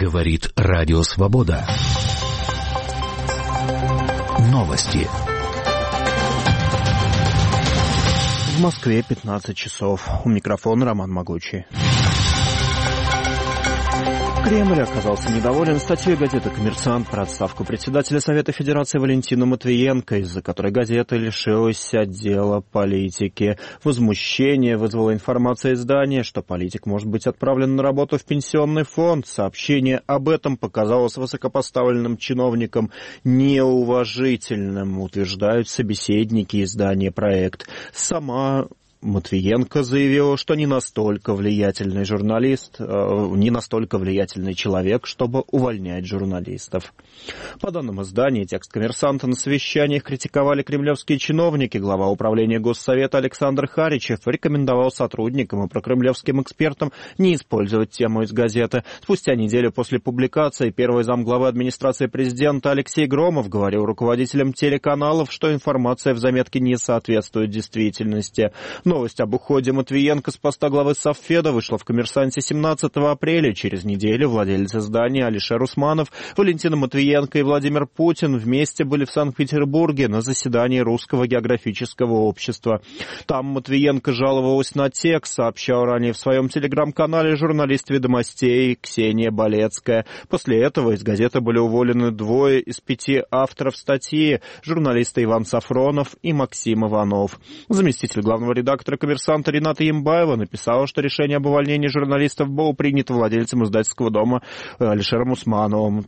Говорит Радио Свобода. Новости. В Москве 15 часов. У микрофона Роман Могучий. Кремль оказался недоволен статьей газеты «Коммерсант» про отставку председателя Совета Федерации Валентина Матвиенко, из-за которой газета лишилась отдела политики. Возмущение вызвала информация издания, что политик может быть отправлен на работу в пенсионный фонд. Сообщение об этом показалось высокопоставленным чиновникам неуважительным, утверждают собеседники издания «Проект». Сама Матвиенко заявила, что не настолько влиятельный журналист, не настолько влиятельный человек, чтобы увольнять журналистов. По данным издания, текст «Коммерсанта» на совещаниях критиковали кремлевские чиновники. Глава управления Госсовета Александр Харичев рекомендовал сотрудникам и прокремлевским экспертам не использовать тему из газеты. Спустя неделю после публикации первый замглавы администрации президента Алексей Громов говорил руководителям телеканалов, что информация в заметке не соответствует действительности. Новость об уходе Матвиенко с поста главы Совфеда вышла в «Коммерсанте» 17 апреля. Через неделю владелец издания Алишер Усманов, Валентина Матвиенко и Владимир Путин вместе были в Санкт-Петербурге на заседании Русского географического общества. Там Матвиенко жаловалась на текст, сообщал ранее в своем телеграм-канале журналист «Ведомостей» Ксения Болецкая. После этого из газеты были уволены 2 из 5 авторов статьи — журналисты Иван Сафронов и Максим Иванов. Заместитель главного редактора «Коммерсанта» Рената Ямбаева написала, что решение об увольнении журналистов было принято владельцем издательского дома Алишером Усмановым.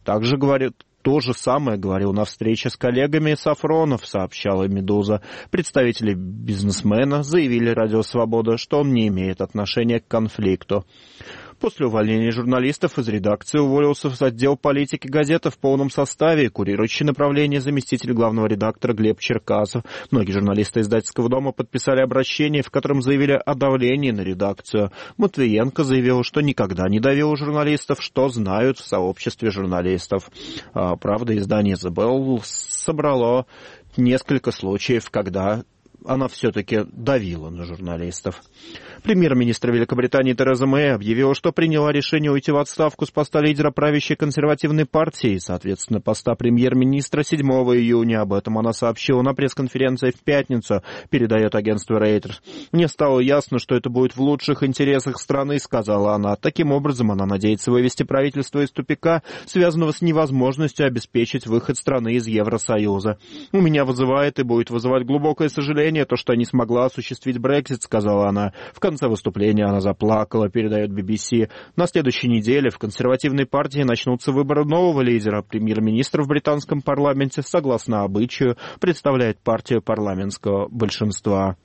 То же самое говорил на встрече с коллегами Сафронов, сообщала «Медуза». Представители бизнесмена заявили «Радио Свобода», что он не имеет отношения к конфликту. После увольнения журналистов из редакции уволился в отдел политики газеты в полном составе, курирующий направление заместитель главного редактора Глеб Черкасов. Многие журналисты издательского дома подписали обращение, в котором заявили о давлении на редакцию. Матвиенко заявил, что никогда не давил журналистов, что знают в сообществе журналистов. Правда, издание The Bell собрало несколько случаев, когда она все-таки давила на журналистов. Премьер-министр Великобритании Тереза Мэй объявила, что приняла решение уйти в отставку с поста лидера правящей консервативной партии и, соответственно, поста премьер-министра 7 июня. Об этом она сообщила на пресс-конференции в пятницу, передает агентство Reuters. «Мне стало ясно, что это будет в лучших интересах страны», — сказала она. Таким образом, она надеется вывести правительство из тупика, связанного с невозможностью обеспечить выход страны из Евросоюза. «У меня вызывает и будет вызывать глубокое сожаление то, что не смогла осуществить Брексит», — сказала она. В конце выступления она заплакала, передает BBC. На следующей неделе в консервативной партии начнутся выборы нового лидера. Премьер-министр в британском парламенте, согласно обычаю, представляет партию парламентского большинства.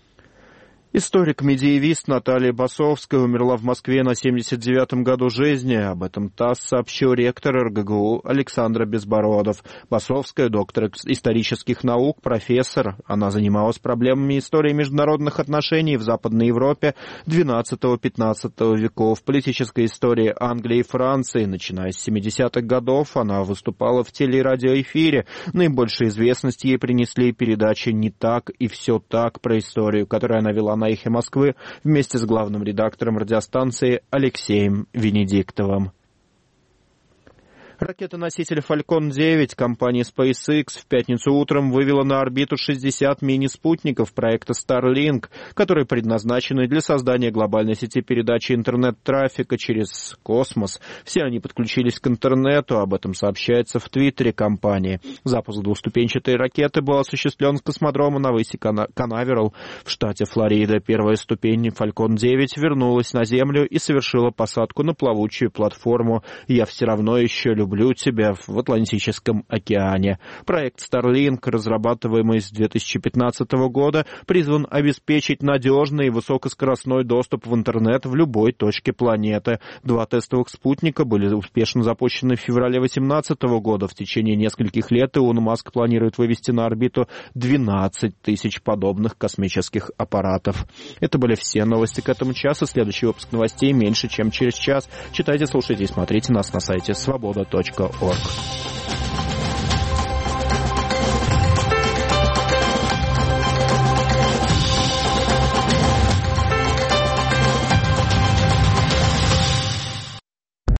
Историк-медиевист Наталья Басовская умерла в Москве на 79-м году жизни. Об этом ТАСС сообщил ректор РГГУ Александр Безбородов. Басовская — доктор исторических наук, профессор. Она занималась проблемами истории международных отношений в Западной Европе XII-XV веков, политической истории Англии и Франции. Начиная с 70-х годов она выступала в теле- и радиоэфире. Наибольшую известность ей принесли передачи «Не так и все так» про историю, которую она вела на «Эхе Москвы» вместе с главным редактором радиостанции Алексеем Венедиктовым. Ракета-носитель Falcon 9 компании SpaceX в пятницу утром вывела на орбиту 60 мини-спутников проекта Starlink, которые предназначены для создания глобальной сети передачи интернет-трафика через космос. Все они подключились к интернету, об этом сообщается в Твиттере компании. Запуск двухступенчатой ракеты был осуществлен с космодрома на мысе Канаверал в штате Флорида. Первая ступень Falcon 9 вернулась на Землю и совершила посадку на плавучую платформу «Я все равно еще люблю тебя» в Атлантическом океане. Проект Starlink, разрабатываемый с 2015 года, призван обеспечить надежный и высокоскоростной доступ в интернет в любой точке планеты. 2 тестовых спутника были успешно запущены в феврале 2018 года. В течение нескольких лет Илон Маск планирует вывести на орбиту 12 тысяч подобных космических аппаратов. Это были все новости к этому часу. Следующий выпуск новостей меньше, чем через час. Читайте, слушайте и смотрите нас на сайте свобода.орг.